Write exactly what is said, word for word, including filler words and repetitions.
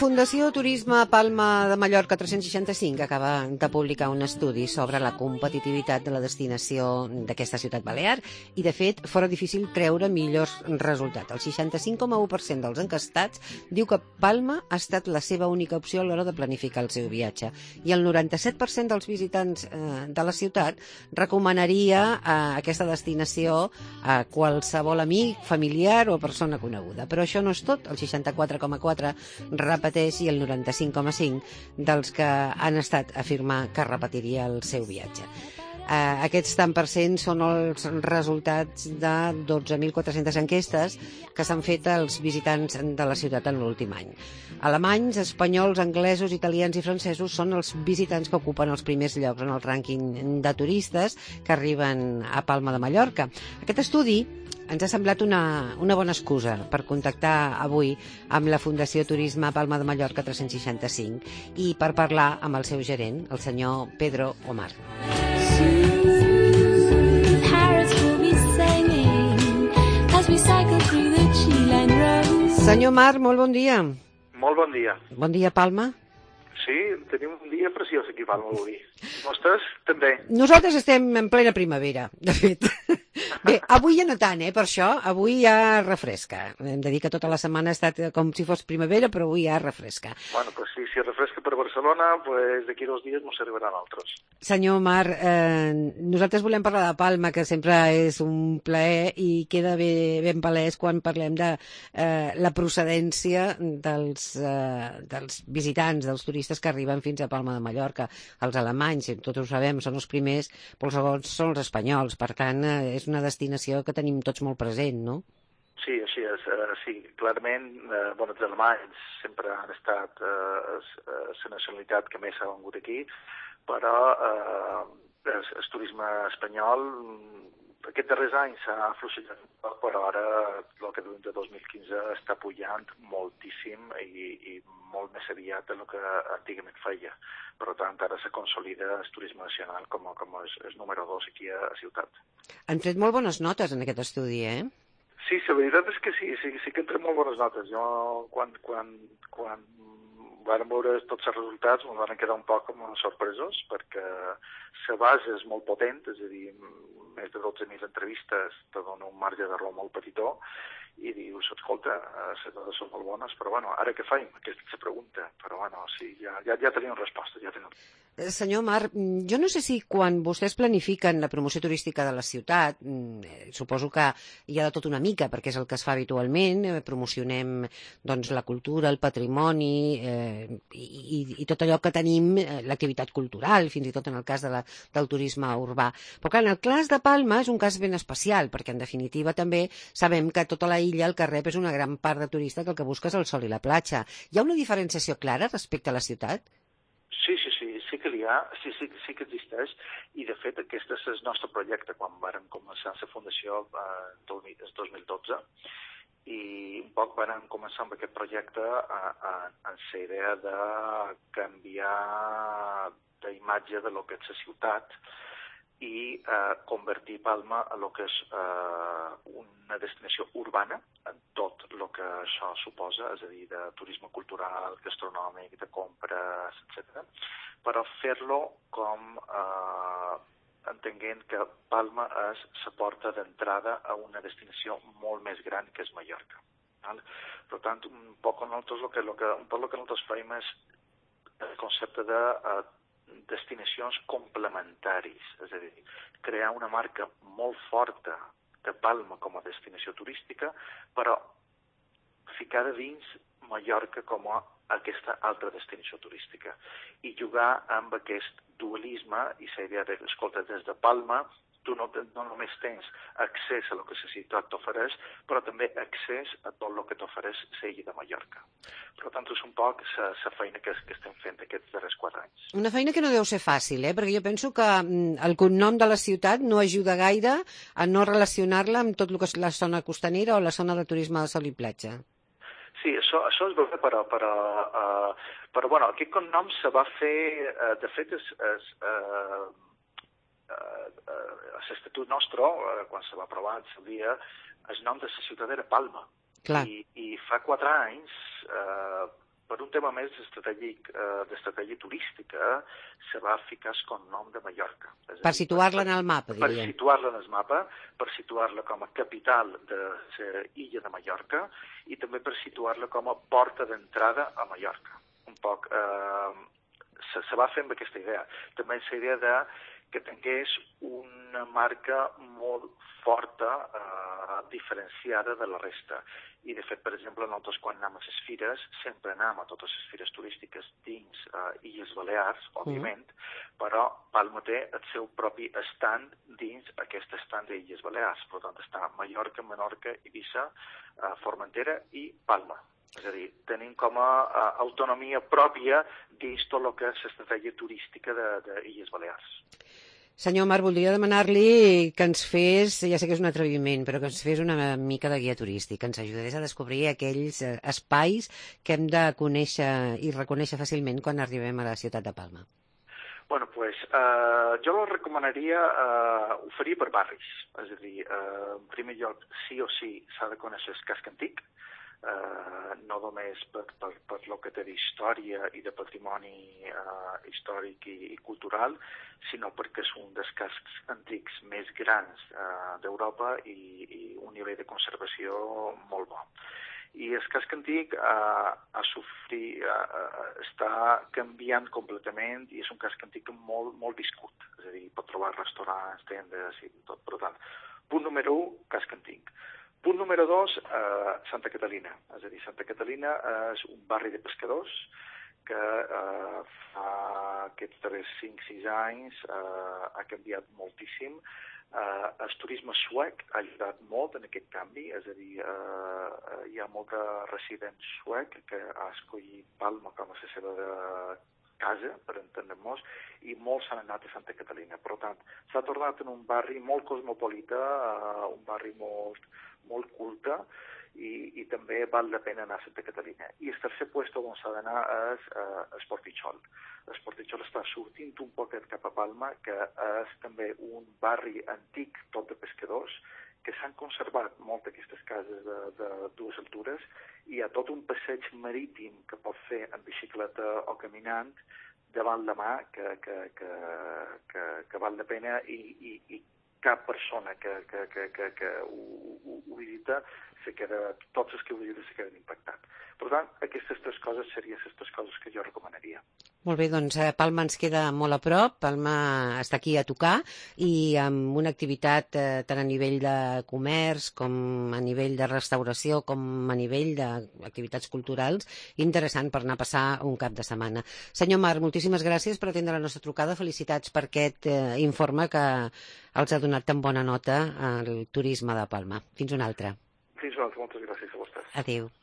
Fundació Turisme Palma de Mallorca tres-cents seixanta-cinc acaba de publicar un estudi sobre la competitivitat de la destinació d'aquesta ciutat balear i, de fet, fora difícil treure millors resultats. El seixanta-cinc coma u per cent dels encastats diu que Palma ha estat la seva única opció a l'hora de planificar el seu viatge i el noranta-set per cent dels visitants eh, de la ciutat recomanaria eh, aquesta destinació a qualsevol amic, familiar o persona coneguda. Però això no és tot. El seixanta-quatre coma quatre repeteix i el noranta-cinc coma cinc dels que han estat a afirmar que repetiria el seu viatge. Uh, aquests tant per cent són els resultats de dotze mil quatre-centes enquestes que s'han fet als visitants de la ciutat en l'últim any. Alemanys, espanyols, anglesos, italians i francesos són els visitants que ocupen els primers llocs en el rànquing de turistes que arriben a Palma de Mallorca. Aquest estudi ens ha semblat una, una bona excusa per contactar avui amb la Fundació Turisme Palma de Mallorca tres-cents seixanta-cinc i per parlar amb el seu gerent, el senyor Pedro Omar. Senyor Omar, molt bon dia. Molt bon dia. Bon dia, Palma. Sí, tenim un dia preciós aquí a Palma avui. Vostès també? Nosaltres estem en plena primavera, de fet. Bé, avui ja no tant, eh, per això. Avui ja refresca. Hem de dir que tota la setmana ha estat com si fos primavera, però avui ja refresca. Bueno, pues sí, si refresca per Barcelona, pues d'aquí dos dies mos arribaran altres. Senyor Omar, eh, nosaltres volem parlar de Palma, que sempre és un plaer i queda bé, ben palès quan parlem de eh, la procedència dels, eh, dels visitants, dels turistes que arriben fins a Palma de Mallorca. Els alemanys, tots ho sabem, són els primers, però els segons són els espanyols. Per tant, eh, és una destinació que tenim tots molt present, no? Sí, així és. Uh, sí, clarament, uh, bueno, els alemanys sempre han estat uh, la nacionalitat que més s'ha vengut aquí, però uh, el, el turisme espanyol aquests darrers anys s'ha afluixat, però ara el que de dos mil quinze està pujant moltíssim i, i molt més aviat del que antigament feia. Per tant, ara se consolida el turisme nacional com, com és, és número dos aquí a la ciutat. Han tret molt bones notes en aquest estudi, eh? Sí, la veritat és que sí, sí, sí que han tret molt bones notes. Jo, quan, quan, quan vam veure tots els resultats, ens van quedar un poc com sorpresos, perquè la base és molt potent, és a dir, més de dotze mil entrevistes te dona un marge d'error molt petitó, i dius, escolta, les dades són molt bones, però bueno, ara què faim? Aquesta és la pregunta, però bueno, sí, ja, ja, ja tenim respostes, ja tenim. Senyor Mar, jo no sé si quan vostès planifiquen la promoció turística de la ciutat, suposo que hi ha de tot una mica, perquè és el que es fa habitualment, eh, promocionem doncs, la cultura, el patrimoni eh, i, i tot allò que tenim, eh, l'activitat cultural, fins i tot en el cas de la, del turisme urbà. Però clar, en el cas de Palma és un cas ben especial, perquè en definitiva també sabem que tota la illa, el que rep és una gran part de turista que el que busca és el sol i la platja. Hi ha una diferenciació clara respecte a la ciutat? Sí, sí, sí, sí que n'hi ha, sí, sí, sí que existeix, i de fet aquest és el nostre projecte quan vàrem començar la fundació eh, el dos mil dotze, i un poc vàrem començar amb aquest projecte amb la idea de canviar d'imatge de lo que és la ciutat i eh, convertir Palma a lo que és eh, una destinació urbana en tot el que això suposa, és a dir, de turisme cultural, gastronòmic, de compres, etcètera, però fer-lo com eh, entenent que Palma és la porta d'entrada a una destinació molt més gran que és Mallorca. Val? Per tant, un poc nosaltres, lo que, lo que, un poc el que nosaltres feim és el concepte de eh, destinacions complementaris, és a dir, crear una marca molt forta de Palma com a destinació turística, però ficar dins Mallorca com a aquesta altra destinació turística i jugar amb aquest dualisme i la idea de, escolta, des de Palma tu no, no només tens accés a lo que la ciutat t'ofereix, però també accés a tot el que t'ofereix la illa de Mallorca. Per tant, és un poc la feina que, que estem fent aquests darrers quatre anys. Una feina que no deu ser fàcil, eh? Perquè jo penso que el cognom de la ciutat no ajuda gaire a no relacionar-la amb tot el que és la zona costanera o la zona de turisme de sol i platja. Sí, això, això és veritat, però, però, uh, però bueno, aquest cognom se va fer, uh, de fet, és, és, uh, uh, uh, l'estatut nostre, uh, quan se va aprovar el seu dia, el nom de la ciutat era Palma. Clar. I, i fa quatre anys, uh, per un tema més estratègic, eh, d'estratègia turística, se va ficar el nom de Mallorca. Per situar-la en el mapa, Per diríem. situar-la en el mapa, per situar-la com a capital de l'illa de Mallorca i també per situar-la com a porta d'entrada a Mallorca. Un poc, eh, se, se va fer amb aquesta idea. També amb la idea de que tingués una marca molt forta, eh, diferenciada de la resta. I, de fet, per exemple, nosaltres quan anem a les fires, sempre anem a totes les fires turístiques dins eh, Illes Balears, òbviament, mm. però Palma té el seu propi estand dins aquest estand d'Illes Balears. Per tant, està Mallorca, Menorca, Eivissa, eh, Formentera i Palma. És a dir, tenim com a uh, autonomia pròpia dins tot el que és l'estratègia turística d'Illes Balears. Senyor Marc, voldria demanar-li que ens fes, ja sé que és un atreviment, però que ens fes una mica de guia turístic, que ens ajudés a descobrir aquells eh, espais que hem de conèixer i reconèixer fàcilment quan arribem a la ciutat de Palma. Bueno, pues, eh, jo la recomanaria eh, oferir per barris. És a dir, eh, en primer lloc, sí o sí s'ha de conèixer el casc antic, Uh, no només per, per, per lo que té d'història i de patrimoni uh, històric i, i cultural, sinó perquè és un dels cascs antics més grans uh, d'Europa i, i un nivell de conservació molt bo. I el casc antic uh, ha sofrit, uh, està canviant completament i és un casc antic molt, molt viscut, és a dir, pot trobar restaurants, tendes i tot. Per tant, punt número un, casc antic. Punt número dos, eh, Santa Catalina. És a dir, Santa Catalina és un barri de pescadors que eh, fa aquests darrers cinc sis anys eh, ha canviat moltíssim. Eh, el turisme suec ha ajudat molt en aquest canvi, és a dir, eh, hi ha molta resident suec que ha escollit Palma com a la seva de casa, per entendre-nos, i molts s'han anat a Santa Catalina. Per tant, s'ha tornat en un barri molt cosmopolita, uh, un barri molt, molt culte, i, i també val la pena anar a Santa Catalina. I el tercer lloc on s'ha d'anar és uh, Esportitxol. Esportitxol està sortint un poquet cap a Palma, que és també un barri antic, tot de pescadors, que s'han conservat molt aquestes cases de, de dues altures, i hi ha tot un passeig marítim que pot fer en bicicleta o caminant davant la mà que, que, que, que, que val la pena i, i, i cap persona que, que, que, que, que ho, ho, ho visita se queda, tots els que ho visiten se queden impactats. Per tant, aquestes tres coses serien les tres coses que jo recomanaria. Molt bé, doncs eh, Palma ens queda molt a prop, Palma està aquí a tocar i amb una activitat eh, tant a nivell de comerç com a nivell de restauració com a nivell d'activitats culturals interessant per anar a passar un cap de setmana. Senyor Marc, moltíssimes gràcies per atendre la nostra trucada. Felicitats per aquest eh, informe que els ha donat tan bona nota al turisme de Palma. Fins una altra. Fins una altra. Moltes gràcies a vostès. Adéu.